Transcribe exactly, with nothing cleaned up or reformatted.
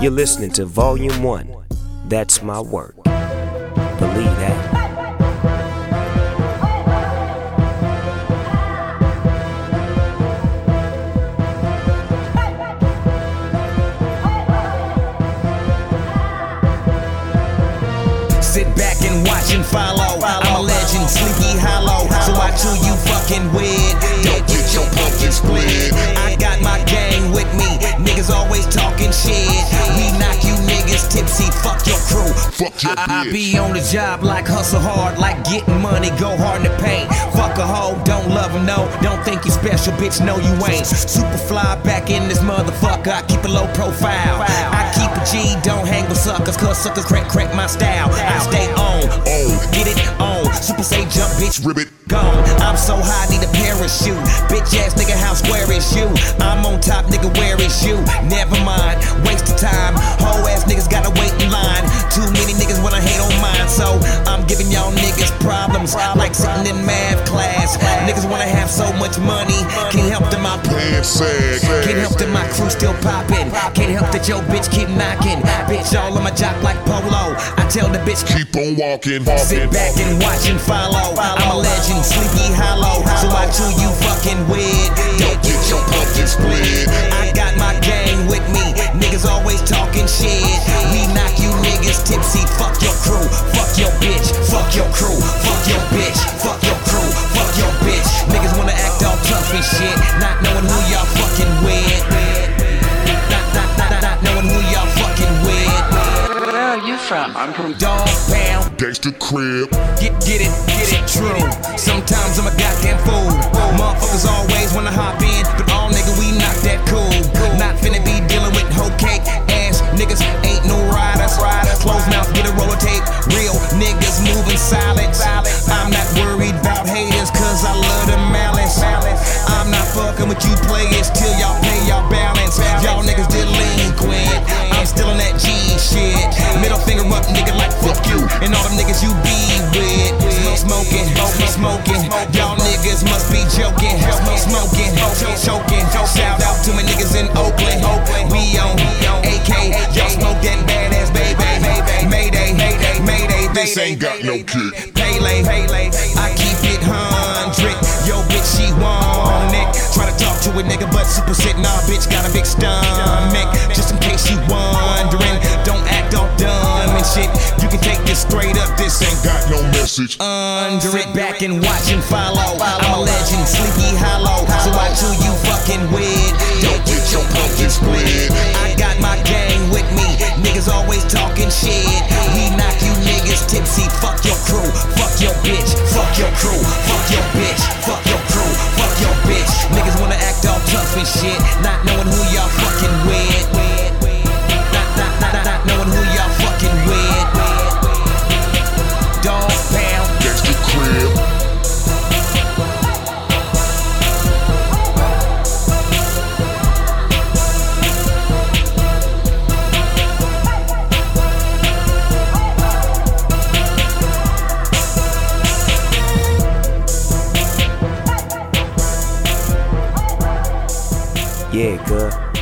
You're listening to Volume one. That's my work. Believe that. Sit back and watch and follow. I'm a legend, Sleepy Hollow. So I chew you fucking weird. Don't get your pumpkin split. I got my gang with me. Niggas always talking shit. We knock you niggas tipsy. Fuck your crew. Fuck your I, I bitch. be on the job like hustle hard, like getting money, go hard in the paint. Fuck a hoe, don't love him, no. Don't think you special, bitch, no you ain't. Super fly back in this motherfucker. I keep a low profile. I keep a G, don't hang with suckers, cause suckers crack crack my style. I stay on, on, get it on. Super say jump, bitch, Ribbit. gone. I'm so high, need a parachute. Bitch ass nigga, how square is you? I'm on top, nigga, where is you? Never mind, waste of time. Whole ass niggas gotta wait in line. Too many niggas wanna hate on mine, so I'm giving y'all niggas problems. Like sitting in math class. Niggas wanna have so much money. Can't help that my Pants sag. Can't help that my crew still poppin'. Can't help that your bitch keep knocking. Bitch all on my jock like polo. I tell the bitch Keep on walking, sit walking. back and watch and follow. I'm a legend, Sleepy Hollow. So I chew you fucking weird. Don't get your pumpkin split. I got my gang with me. Niggas always talking shit. We knock you niggas tipsy. Fuck your crew. Fuck your bitch. Fuck your crew. Fuck your bitch. Fuck your crew. Fuck your bitch. Niggas wanna act all tough and shit. Not knowing who y'all fucking with. Not, not, not, not, not knowing who y'all fucking with. Where are you from? I'm from Dog Pound. Gangsta crib. Get, get it, get it true. Sometimes I'm a goddamn fool. Motherfuckers always wanna hop in, but all nigga, we not that cool. Not finna be dealing with hoe cake ass niggas, ain't no riders. Closed mouth, get a roller tape. Real niggas moving silent. I'm not worried about haters, cause I love the malice. I'm not fucking with you players till y'all pay y'all balance. Y'all niggas delinquent. I'm still on that G shit. Middle finger up, nigga, like fuck you. And all them niggas you be with. Smoking, smoking. Y'all niggas must be joking. Smoking, choking. Shout out to my niggas in Oakland. We on A K. Y'all smoke that badass baby. Mayday, mayday. This ain't got no kick. Pele, I keep it hundred. Yo, bitch, she want it. Try to talk to a nigga, but super sit. Nah, bitch, got a big stomach. Just in case you wondering, don't act all dumb and shit. You can take this straight up. This ain't got Got no message. under it. Back and watch and follow. I'm a legend, Sleepy Hollow. So I chew you fucking weird. Don't get your pumpkin split. I got my gang with me. Niggas always talking shit. We knock you niggas tipsy. Fuck your crew. Fuck your bitch. Fuck your crew. Fuck your bitch. Fuck your crew. Fuck your bitch. Niggas wanna act all tough and shit. Not knowing who y'all fucking with. Not, not, not, not, not knowing who y'all fucking with. Dog Pound. Gangsta crib. Yeah, cuz.